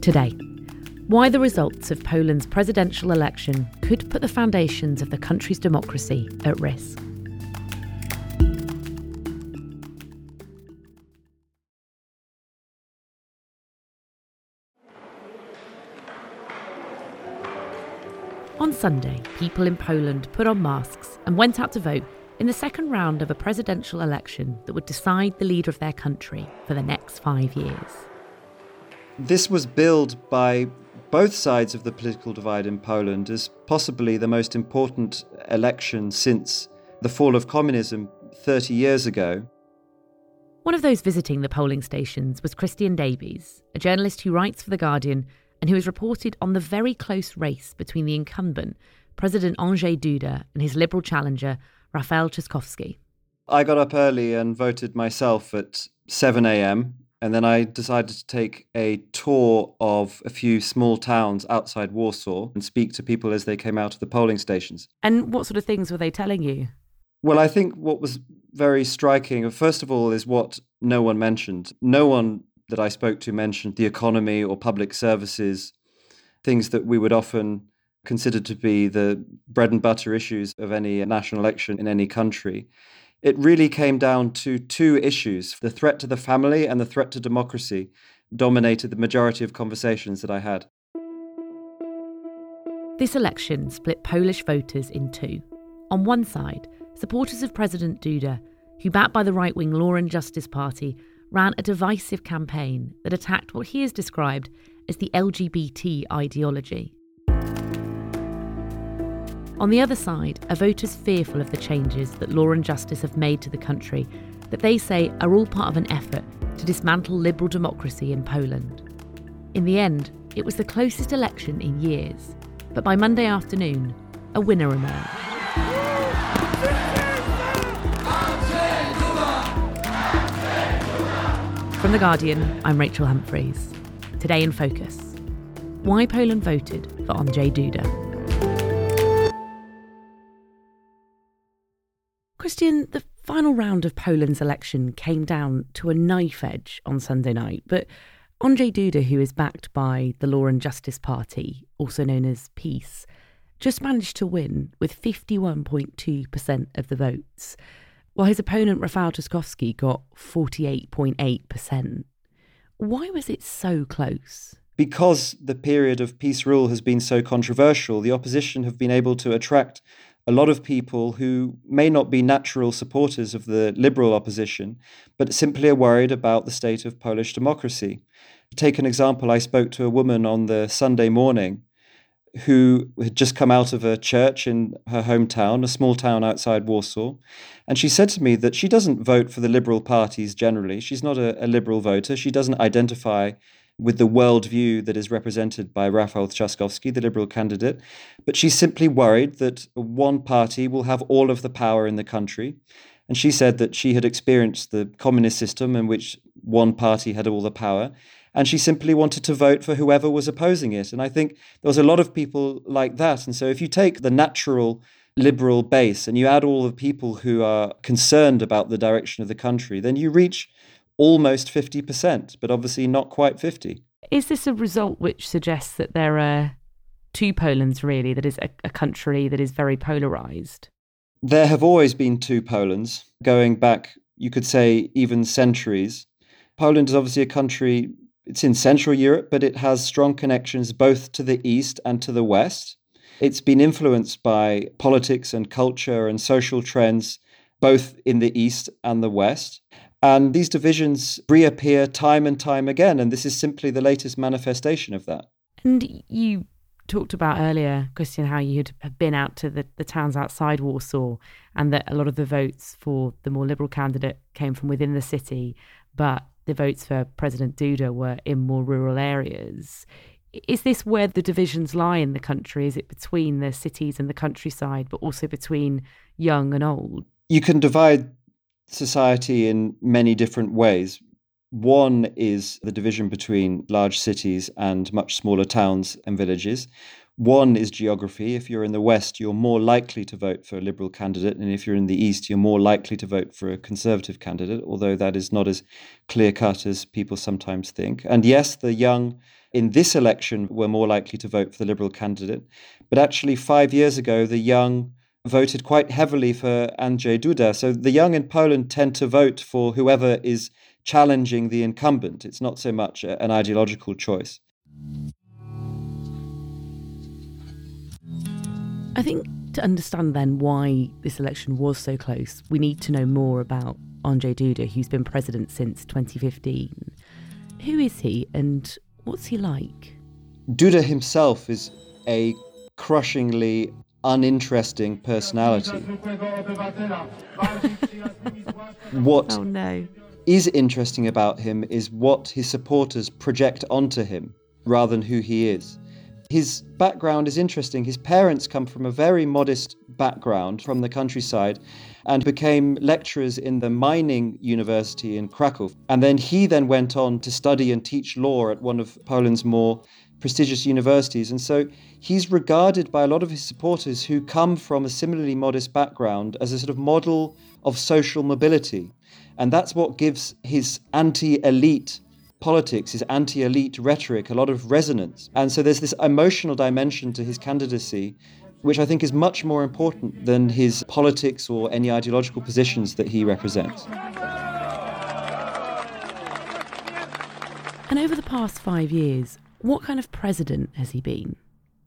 Today, why the results of Poland's presidential election could put the foundations of the country's democracy at risk. On Sunday, people in Poland put on masks and went out to vote in the second round of a presidential election that would decide the leader of their country for the next 5 years. This was billed by both sides of the political divide in Poland as possibly the most important election since the fall of communism 30 years ago. One of those visiting the polling stations was Christian Davies, a journalist who writes for The Guardian and who has reported on the very close race between the incumbent, President Andrzej Duda, and his Liberal challenger, Rafał Trzaskowski. I got up early and voted myself at 7 a.m. and then I decided to take a tour of a few small towns outside Warsaw and speak to people as they came out of the polling stations. And what sort of things were they telling you? Well, I think what was very striking, first of all, is what no one mentioned. No one that I spoke to mentioned the economy or public services, things that we would often consider to be the bread and butter issues of any national election in any country. It really came down to two issues. The threat to the family and the threat to democracy dominated the majority of conversations that I had. This election split Polish voters in two. On one side, supporters of President Duda, who, backed by the right-wing Law and Justice Party, ran a divisive campaign that attacked what he has described as the LGBT ideology. On the other side are voters fearful of the changes that Law and Justice have made to the country that they say are all part of an effort to dismantle liberal democracy in Poland. In the end, it was the closest election in years, but by Monday afternoon, a winner emerged. From The Guardian, I'm Rachel Humphreys. Today in Focus, why Poland voted for Andrzej Duda. Christian, the final round of Poland's election came down to a knife edge on Sunday night, but Andrzej Duda, who is backed by the Law and Justice Party, also known as PiS, just managed to win with 51.2% of the votes, while his opponent Rafał Trzaskowski got 48.8%. Why was it so close? Because the period of PiS rule has been so controversial, the opposition have been able to attract a lot of people who may not be natural supporters of the liberal opposition, but simply are worried about the state of Polish democracy. To take an example, I spoke to a woman on the Sunday morning who had just come out of a church in her hometown, a small town outside Warsaw. And she said to me that she doesn't vote for the liberal parties generally. She's not a liberal voter. She doesn't identify with the worldview that is represented by Rafał Trzaskowski, the liberal candidate. But she's simply worried that one party will have all of the power in the country. And she said that she had experienced the communist system in which one party had all the power. And she simply wanted to vote for whoever was opposing it. And I think there was a lot of people like that. And so if you take the natural liberal base and you add all the people who are concerned about the direction of the country, then you reach almost 50%, but obviously not quite 50. Is this a result which suggests that there are two Polands, really, that is a country that is very polarised? There have always been two Polands, going back, you could say, even centuries. Poland is obviously a country. It's in Central Europe, but it has strong connections both to the east and to the west. It's been influenced by politics and culture and social trends, both in the east and the west. And these divisions reappear time and time again, and this is simply the latest manifestation of that. And you talked about earlier, Christian, how you had been out to the towns outside Warsaw and that a lot of the votes for the more liberal candidate came from within the city, but the votes for President Duda were in more rural areas. Is this where the divisions lie in the country? Is it between the cities and the countryside, but also between young and old? You can divide society in many different ways. One is the division between large cities and much smaller towns and villages. One is geography. If you're in the West, you're more likely to vote for a Liberal candidate. And if you're in the East, you're more likely to vote for a Conservative candidate, although that is not as clear-cut as people sometimes think. And yes, the young in this election were more likely to vote for the Liberal candidate. But actually, 5 years ago, the young voted quite heavily for Andrzej Duda. So the young in Poland tend to vote for whoever is challenging the incumbent. It's not so much an ideological choice. I think to understand then why this election was so close, we need to know more about Andrzej Duda, who's been president since 2015. Who is he and what's he like? Duda himself is a crushingly uninteresting personality. What is interesting about him is what his supporters project onto him rather than who he is. His background is interesting. His parents come from a very modest background from the countryside and became lecturers in the mining university in Krakow. And then he went on to study and teach law at one of Poland's more prestigious universities. And so he's regarded by a lot of his supporters who come from a similarly modest background as a sort of model of social mobility. And that's what gives his anti-elite politics, his anti-elite rhetoric, a lot of resonance. And so there's this emotional dimension to his candidacy, which I think is much more important than his politics or any ideological positions that he represents. And over the past 5 years, what kind of president has he been?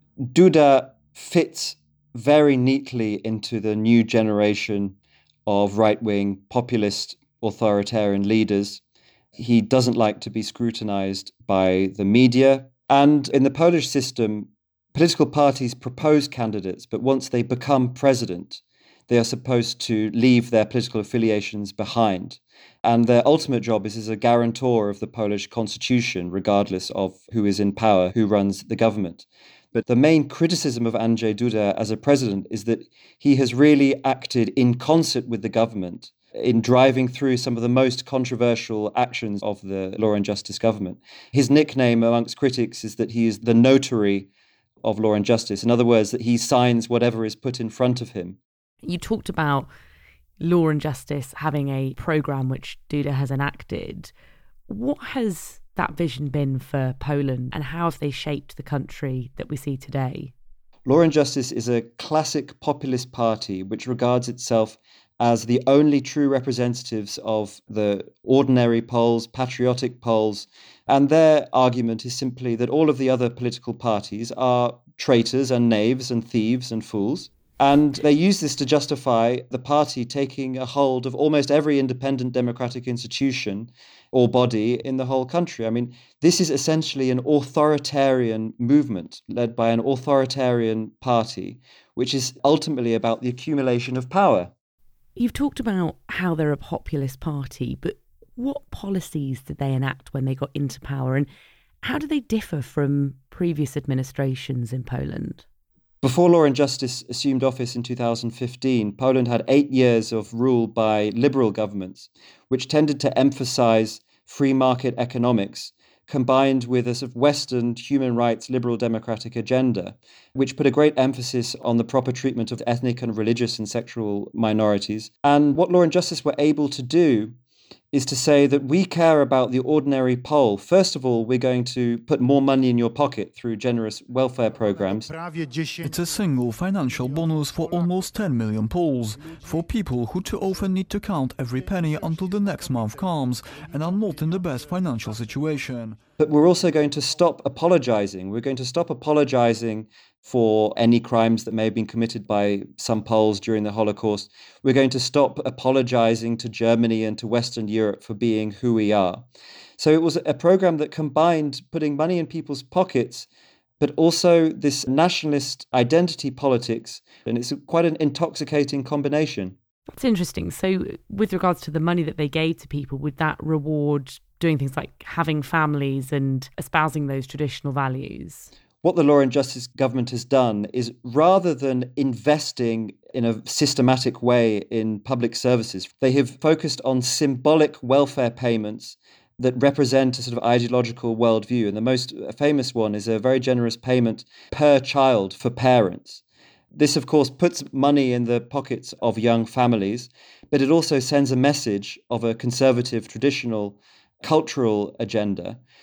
Duda fits very neatly into the new generation of right-wing populist authoritarian leaders. He doesn't like to be scrutinized by the media. And in the Polish system, political parties propose candidates, but once they become president, they are supposed to leave their political affiliations behind. And their ultimate job is as a guarantor of the Polish constitution, regardless of who is in power, who runs the government. But the main criticism of Andrzej Duda as a president is that he has really acted in concert with the government in driving through some of the most controversial actions of the Law and Justice government. His nickname amongst critics is that he is the notary of law and justice. In other words, that he signs whatever is put in front of him. You talked about Law and Justice having a programme which Duda has enacted. What has that vision been for Poland and how have they shaped the country that we see today? Law and Justice is a classic populist party which regards itself as the only true representatives of the ordinary Poles, patriotic Poles. And their argument is simply that all of the other political parties are traitors and knaves and thieves and fools. And they use this to justify the party taking a hold of almost every independent democratic institution or body in the whole country. I mean, this is essentially an authoritarian movement led by an authoritarian party, which is ultimately about the accumulation of power. You've talked about how they're a populist party, but what policies did they enact when they got into power and how do they differ from previous administrations in Poland? Before Law and Justice assumed office in 2015, Poland had 8 years of rule by liberal governments, which tended to emphasize free market economics, combined with a sort of Western human rights liberal democratic agenda, which put a great emphasis on the proper treatment of ethnic and religious and sexual minorities. And what Law and Justice were able to do is to say that we care about the ordinary Pole. First of all, we're going to put more money in your pocket through generous welfare programs. It's a single financial bonus for almost 10 million Poles, for people who too often need to count every penny until the next month comes and are not in the best financial situation. But we're also going to stop apologizing. We're going to stop apologizing for any crimes that may have been committed by some Poles during the Holocaust. We're going to stop apologizing to Germany and to Western Europe for being who we are. So it was a program that combined putting money in people's pockets, but also this nationalist identity politics. And it's quite an intoxicating combination. That's interesting. So with regards to the money that they gave to people, would that reward doing things like having families and espousing those traditional values? What the Law and Justice government has done is, rather than investing in a systematic way in public services, they have focused on symbolic welfare payments that represent a sort of ideological worldview. And the most famous one is a very generous payment per child for parents. This, of course, puts money in the pockets of young families, but it also sends a message of a conservative, traditional, cultural agenda.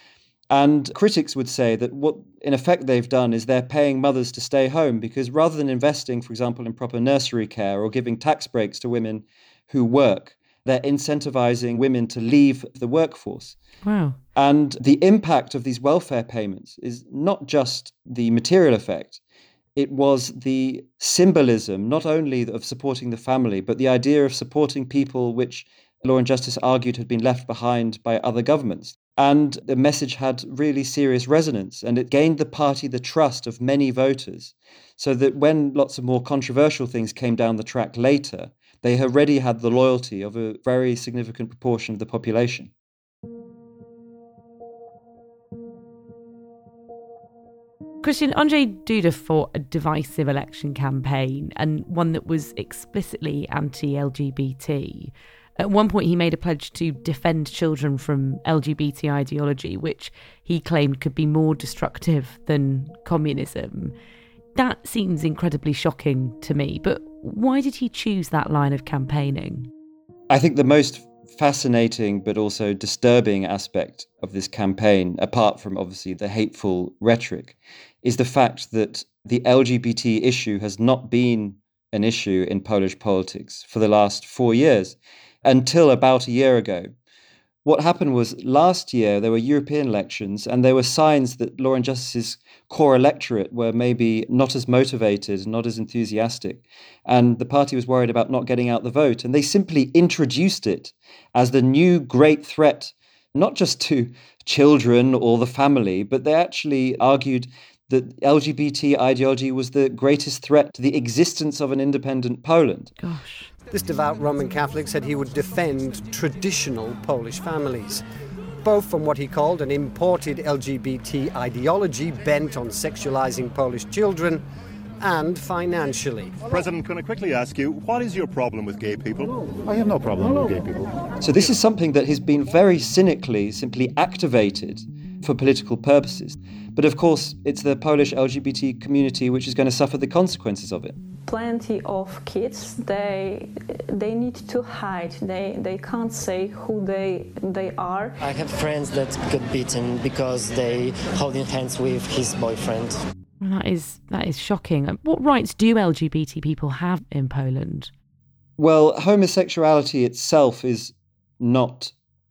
And critics would say that what, in effect, they've done is they're paying mothers to stay home because rather than investing, for example, in proper nursery care or giving tax breaks to women who work, they're incentivizing women to leave the workforce. Wow. And the impact of these welfare payments is not just the material effect. It was the symbolism, not only of supporting the family, but the idea of supporting people which Law and Justice argued had been left behind by other governments. And the message had really serious resonance, and it gained the party the trust of many voters, so that when lots of more controversial things came down the track later, they already had the loyalty of a very significant proportion of the population. Christian, Andrzej Duda fought a divisive election campaign, and one that was explicitly anti-LGBT. At one point, he made a pledge to defend children from LGBT ideology, which he claimed could be more destructive than communism. That seems incredibly shocking to me, but why did he choose that line of campaigning? I think the most fascinating but also disturbing aspect of this campaign, apart from obviously the hateful rhetoric, is the fact that the LGBT issue has not been an issue in Polish politics for the last 4 years. Until about a year ago. What happened was last year there were European elections and there were signs that Law and Justice's core electorate were maybe not as motivated, not as enthusiastic, and the party was worried about not getting out the vote. And they simply introduced it as the new great threat, not just to children or the family, but they actually argued that LGBT ideology was the greatest threat to the existence of an independent Poland. Gosh. This devout Roman Catholic said he would defend traditional Polish families, both from what he called an imported LGBT ideology bent on sexualizing Polish children and financially. President, can I quickly ask you, what is your problem with gay people? I have no problem with gay people. So this is something that has been very cynically simply activated for political purposes. But of course, it's the Polish LGBT community which is going to suffer the consequences of it. Plenty of kids, they need to hide. They can't say who they are. I have friends that got beaten because they holding hands with his boyfriend. That is shocking. What rights do LGBT people have in Poland? Well, homosexuality itself is not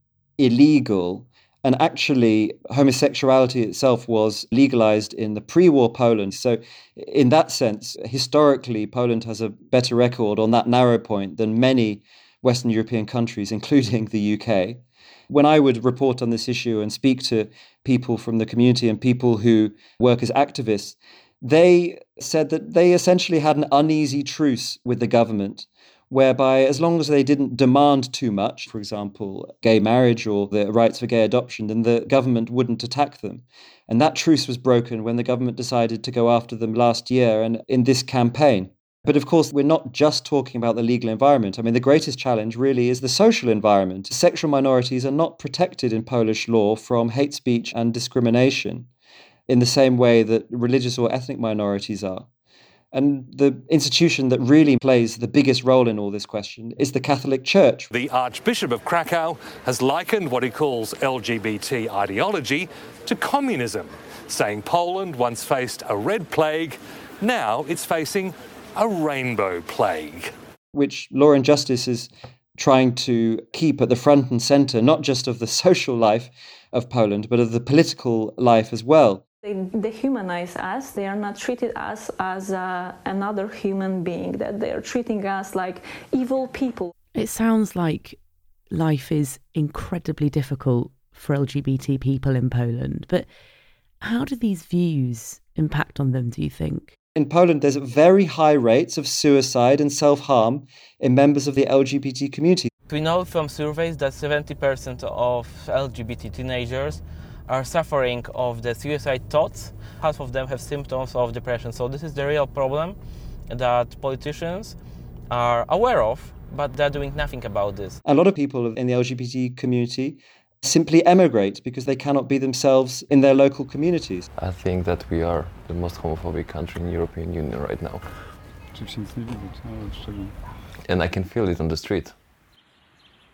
illegal. And actually, homosexuality itself was legalized in the pre-war Poland. So in that sense, historically, Poland has a better record on that narrow point than many Western European countries, including the UK. When I would report on this issue and speak to people from the community and people who work as activists, they said that they essentially had an uneasy truce with the government, whereby as long as they didn't demand too much, for example, gay marriage or the rights for gay adoption, then the government wouldn't attack them. And that truce was broken when the government decided to go after them last year and in this campaign. But of course, we're not just talking about the legal environment. I mean, the greatest challenge really is the social environment. Sexual minorities are not protected in Polish law from hate speech and discrimination in the same way that religious or ethnic minorities are. And the institution that really plays the biggest role in all this question is the Catholic Church. The Archbishop of Krakow has likened what he calls LGBT ideology to communism, saying Poland once faced a red plague, now it's facing a rainbow plague. Which Law and Justice is trying to keep at the front and centre, not just of the social life of Poland, but of the political life as well. They dehumanize us. They are not treated us as another human being, that they are treating us like evil people. It sounds like life is incredibly difficult for LGBT people in Poland, but how do these views impact on them, do you think? In Poland, there's very high rates of suicide and self-harm in members of the LGBT community. We know from surveys that 70% of LGBT teenagers are suffering of the suicide thoughts. Half of them have symptoms of depression. So this is the real problem that politicians are aware of, but they're doing nothing about this. A lot of people in the LGBT community simply emigrate because they cannot be themselves in their local communities. I think that we are the most homophobic country in the European Union right now. And I can feel it on the street.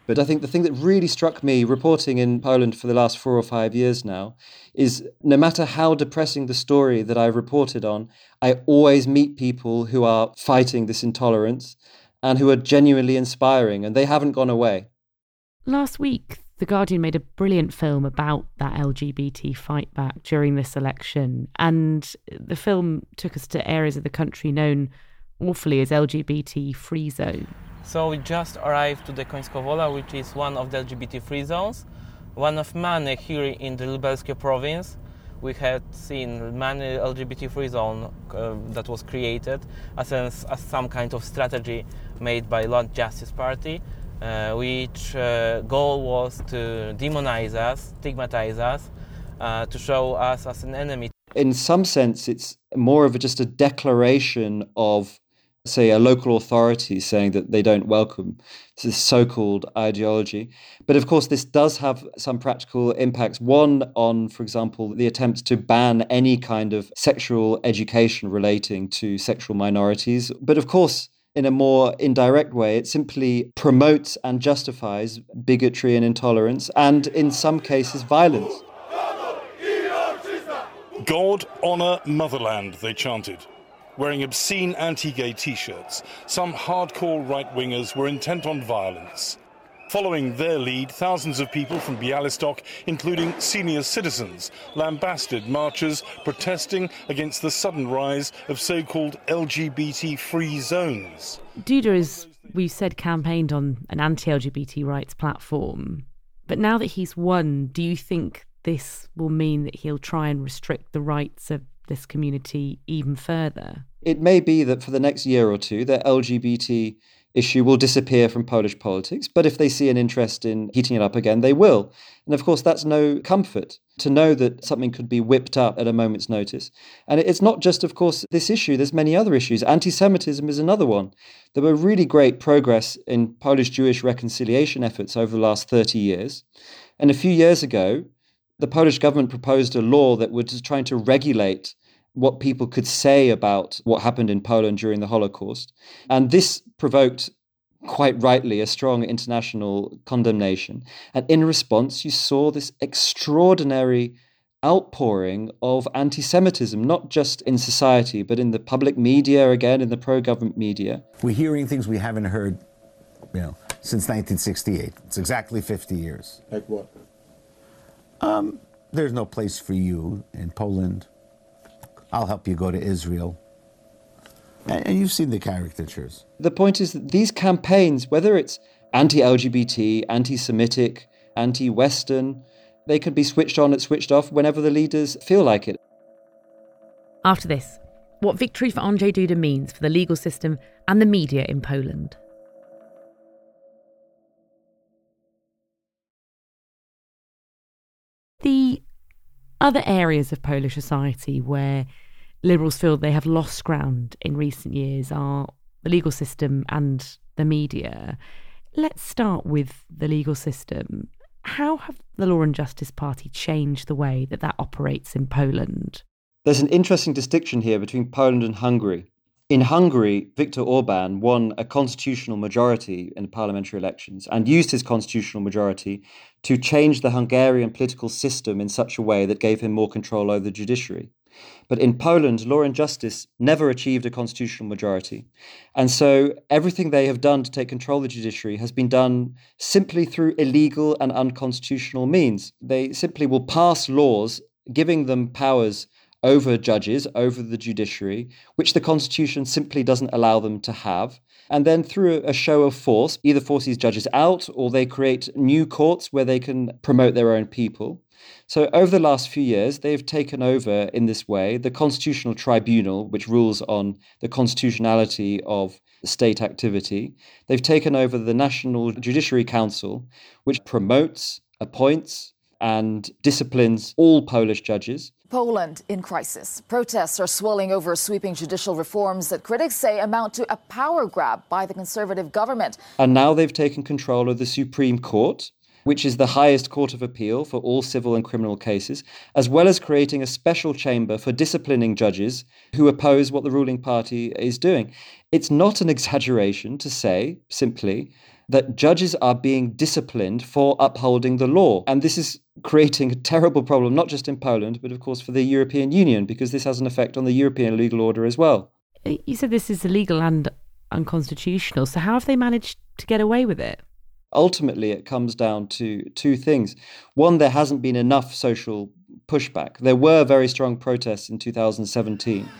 But I think the thing that really struck me reporting in Poland for the last 4 or 5 years now is no matter how depressing the story that I've reported on, I always meet people who are fighting this intolerance and who are genuinely inspiring, and they haven't gone away. Last week, The Guardian made a brilliant film about that LGBT fight back during this election, and the film took us to areas of the country known awfully as LGBT-free zone. So we just arrived to the Końska Wola, which is one of the LGBT-free zones, one of many here in the Lubelskie province. We had seen many LGBT-free zone that was created as some kind of strategy made by Land Justice Party, which goal was to demonize us, stigmatize us, to show us as an enemy. In some sense, it's more of just a declaration of, say, a local authority saying that they don't welcome this so-called ideology. But of course, this does have some practical impacts. One on, for example, the attempts to ban any kind of sexual education relating to sexual minorities. But of course, in a more indirect way, it simply promotes and justifies bigotry and intolerance, and in some cases, violence. God, honour, motherland, they chanted. Wearing obscene anti-gay T-shirts, some hardcore right-wingers were intent on violence. Following their lead, thousands of people from Białystok, including senior citizens, lambasted marchers protesting against the sudden rise of so-called LGBT-free zones. Duda, as we've said, campaigned on an anti-LGBT rights platform. But now that he's won, do you think this will mean that he'll try and restrict the rights of this community even further? It may be that for the next year or two, the LGBT issue will disappear from Polish politics, but if they see an interest in heating it up again, they will. And of course, that's no comfort to know that something could be whipped up at a moment's notice. And it's not just, of course, this issue. There's many other issues. Anti-Semitism is another one. There were really great progress in Polish-Jewish reconciliation efforts over the last 30 years. And a few years ago, the Polish government proposed a law that was trying to regulate what people could say about what happened in Poland during the Holocaust. And this provoked, quite rightly, a strong international condemnation. And in response, you saw this extraordinary outpouring of anti-Semitism, not just in society, but in the public media, again, in the pro-government media. We're hearing things we haven't heard, since 1968. It's exactly 50 years. Like what? There's no place for you in Poland. I'll help you go to Israel. And you've seen the caricatures. The point is that these campaigns, whether it's anti-LGBT, anti-Semitic, anti-Western, they can be switched on and switched off whenever the leaders feel like it. After this, what victory for Andrzej Duda means for the legal system and the media in Poland. The other areas of Polish society where Liberals feel they have lost ground in recent years are the legal system and the media. Let's start with the legal system. How have the Law and Justice Party changed the way that operates in Poland? There's an interesting distinction here between Poland and Hungary. In Hungary, Viktor Orban won a constitutional majority in the parliamentary elections and used his constitutional majority to change the Hungarian political system in such a way that gave him more control over the judiciary. But in Poland, Law and Justice never achieved a constitutional majority. And so everything they have done to take control of the judiciary has been done simply through illegal and unconstitutional means. They simply will pass laws giving them powers over judges, over the judiciary, which the Constitution simply doesn't allow them to have. And then through a show of force, either force these judges out or they create new courts where they can promote their own people. So over the last few years, they've taken over in this way the Constitutional Tribunal, which rules on the constitutionality of state activity. They've taken over the National Judiciary Council, which promotes, appoints, and disciplines all Polish judges. Poland in crisis. Protests are swelling over sweeping judicial reforms that critics say amount to a power grab by the Conservative government. And now they've taken control of the Supreme Court, which is the highest court of appeal for all civil and criminal cases, as well as creating a special chamber for disciplining judges who oppose what the ruling party is doing. It's not an exaggeration to say, simply, that judges are being disciplined for upholding the law. And this is creating a terrible problem, not just in Poland, but of course for the European Union, because this has an effect on the European legal order as well. You said this is illegal and unconstitutional. So how have they managed to get away with it? Ultimately, it comes down to two things. One, there hasn't been enough social pushback. There were very strong protests in 2017.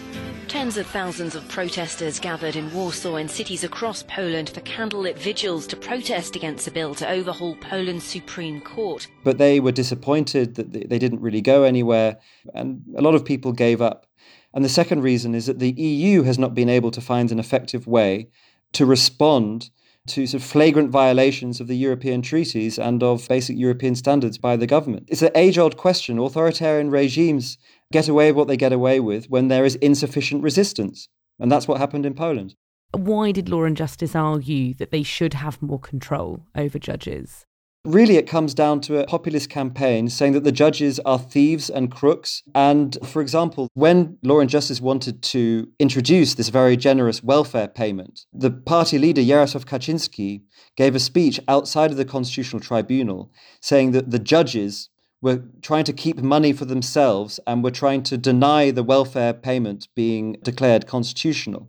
Tens of thousands of protesters gathered in Warsaw and cities across Poland for candlelit vigils to protest against a bill to overhaul Poland's Supreme Court. But they were disappointed that they didn't really go anywhere, and a lot of people gave up. And the second reason is that the EU has not been able to find an effective way to respond to sort of flagrant violations of the European treaties and of basic European standards by the government. It's an age-old question. Authoritarian regimes get away with what they get away with when there is insufficient resistance. And that's what happened in Poland. Why did Law and Justice argue that they should have more control over judges? Really, it comes down to a populist campaign saying that the judges are thieves and crooks. And, for example, when Law and Justice wanted to introduce this very generous welfare payment, the party leader, Jarosław Kaczyński, gave a speech outside of the Constitutional Tribunal saying that the judges were trying to keep money for themselves and were trying to deny the welfare payment being declared constitutional.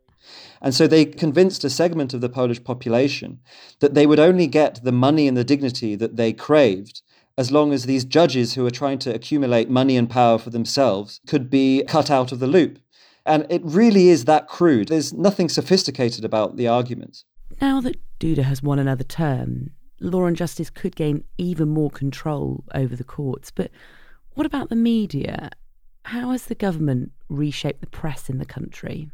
And so they convinced a segment of the Polish population that they would only get the money and the dignity that they craved as long as these judges who are trying to accumulate money and power for themselves could be cut out of the loop. And it really is that crude. There's nothing sophisticated about the arguments. Now that Duda has won another term, Law and Justice could gain even more control over the courts. But what about the media? How has the government reshaped the press in the country?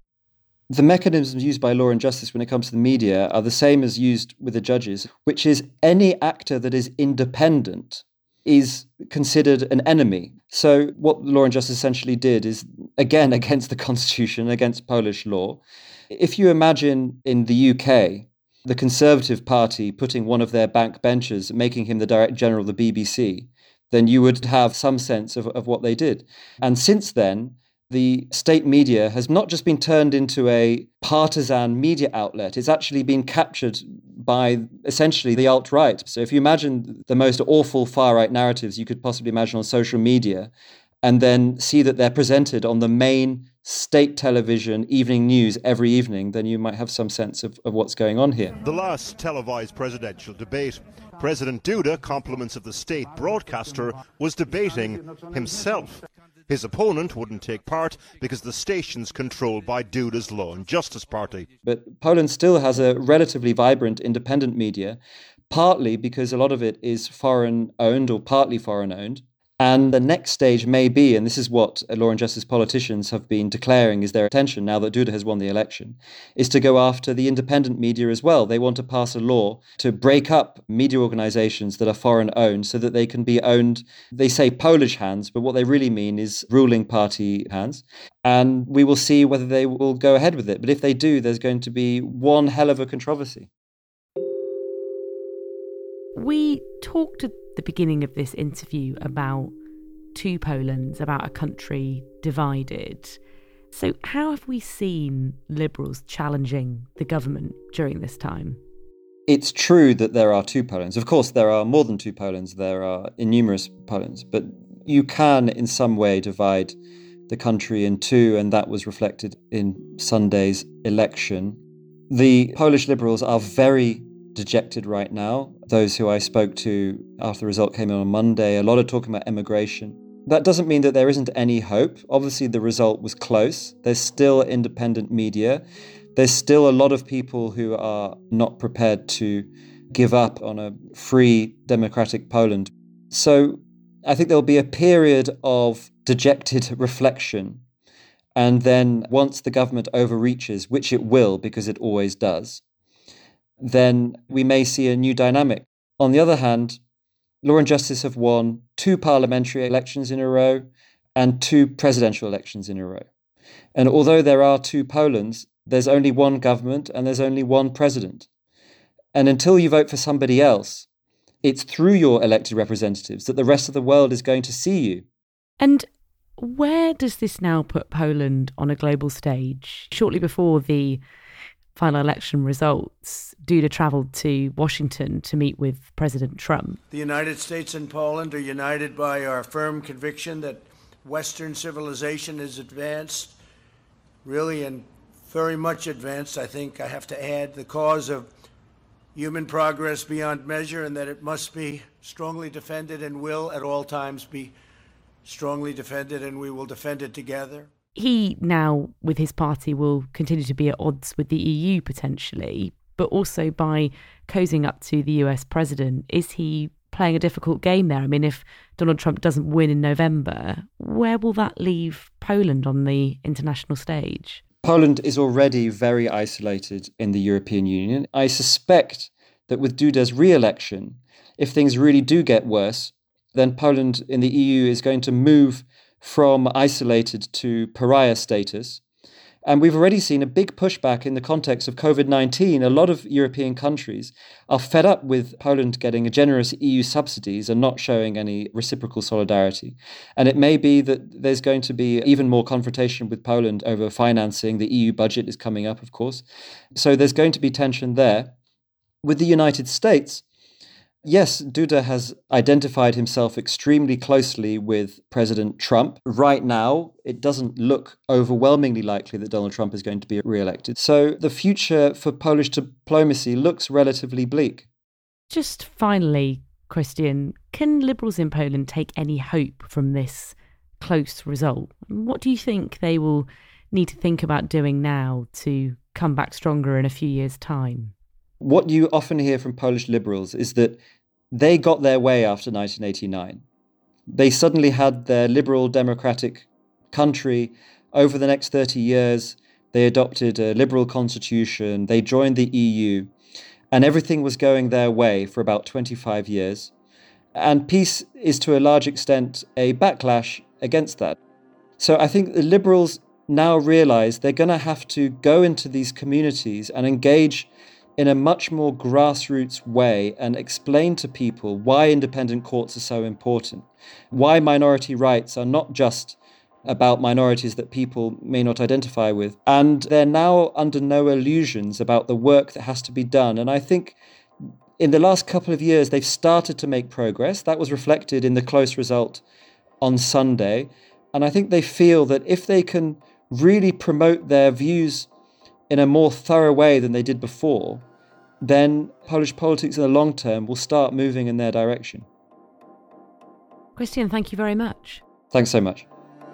The mechanisms used by Law and Justice when it comes to the media are the same as used with the judges, which is any actor that is independent is considered an enemy. So what Law and Justice essentially did is, again, against the Constitution, against Polish law. If you imagine in the UK, the Conservative Party putting one of their backbenchers, making him the Director General of the BBC, then you would have some sense of what they did. And since then, the state media has not just been turned into a partisan media outlet, it's actually been captured by essentially the alt-right. So if you imagine the most awful far-right narratives you could possibly imagine on social media, and then see that they're presented on the main state television evening news every evening, then you might have some sense of what's going on here. The last televised presidential debate, President Duda, compliments of the state broadcaster, was debating himself. His opponent wouldn't take part because the station's controlled by Duda's Law and Justice Party. But Poland still has a relatively vibrant independent media, partly because a lot of it is foreign-owned or partly foreign-owned. And the next stage may be, and this is what Law and Justice politicians have been declaring is their intention now that Duda has won the election, is to go after the independent media as well. They want to pass a law to break up media organizations that are foreign-owned so that they can be owned, they say Polish hands, but what they really mean is ruling party hands. And we will see whether they will go ahead with it. But if they do, there's going to be one hell of a controversy. We talked at the beginning of this interview about two Polands, about a country divided. So how have we seen Liberals challenging the government during this time? It's true that there are two Polands. Of course, there are more than two Polands. There are innumerous Polands. But you can, in some way, divide the country in two, and that was reflected in Sunday's election. The Polish Liberals are very dejected right now. Those who I spoke to after the result came in on Monday, a lot are talking about immigration. That doesn't mean that there isn't any hope. Obviously, the result was close. There's still independent media. There's still a lot of people who are not prepared to give up on a free, democratic Poland. So I think there'll be a period of dejected reflection. And then once the government overreaches, which it will because it always does, then we may see a new dynamic. On the other hand, Law and Justice have won 2 parliamentary elections in a row and 2 presidential elections in a row. And although there are 2 Polands, there's only one government and there's only one president. And until you vote for somebody else, it's through your elected representatives that the rest of the world is going to see you. And where does this now put Poland on a global stage? Shortly before the final election results, Duda travelled to Washington to meet with President Trump. The United States and Poland are united by our firm conviction that Western civilization is advanced, really, and very much advanced. I think I have to add the cause of human progress beyond measure, and that it must be strongly defended and will at all times be strongly defended, and we will defend it together. He now, with his party, will continue to be at odds with the EU potentially, but also by cozying up to the US president. Is he playing a difficult game there? I mean, if Donald Trump doesn't win in November, where will that leave Poland on the international stage? Poland is already very isolated in the European Union. I suspect that with Duda's re-election, if things really do get worse, then Poland in the EU is going to move from isolated to pariah status. And we've already seen a big pushback in the context of COVID-19. A lot of European countries are fed up with Poland getting generous EU subsidies and not showing any reciprocal solidarity. And it may be that there's going to be even more confrontation with Poland over financing. The EU budget is coming up, of course. So there's going to be tension there. With the United States, yes, Duda has identified himself extremely closely with President Trump. Right now, it doesn't look overwhelmingly likely that Donald Trump is going to be re-elected. So the future for Polish diplomacy looks relatively bleak. Just finally, Christian, can Liberals in Poland take any hope from this close result? What do you think they will need to think about doing now to come back stronger in a few years' time? What you often hear from Polish Liberals is that they got their way after 1989. They suddenly had their liberal democratic country. Over the next 30 years, they adopted a liberal constitution, they joined the EU, and everything was going their way for about 25 years. And peace is to a large extent a backlash against that. So I think the Liberals now realize they're going to have to go into these communities and engage in a much more grassroots way and explain to people why independent courts are so important, why minority rights are not just about minorities that people may not identify with. And they're now under no illusions about the work that has to be done. And I think in the last couple of years, they've started to make progress. That was reflected in the close result on Sunday. And I think they feel that if they can really promote their views in a more thorough way than they did before, then Polish politics in the long term will start moving in their direction. Christian, thank you very much. Thanks so much.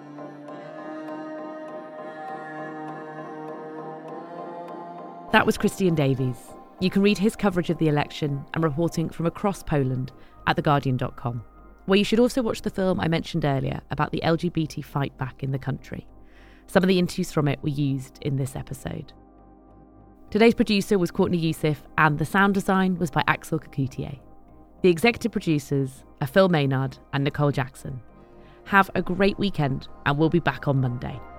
That was Christian Davies. You can read his coverage of the election and reporting from across Poland at theguardian.com, where you should also watch the film I mentioned earlier about the LGBT fight back in the country. Some of the interviews from it were used in this episode. Today's producer was Courtney Youssef, and the sound design was by Axel Kakoutié. The executive producers are Phil Maynard and Nicole Jackson. Have a great weekend, and we'll be back on Monday.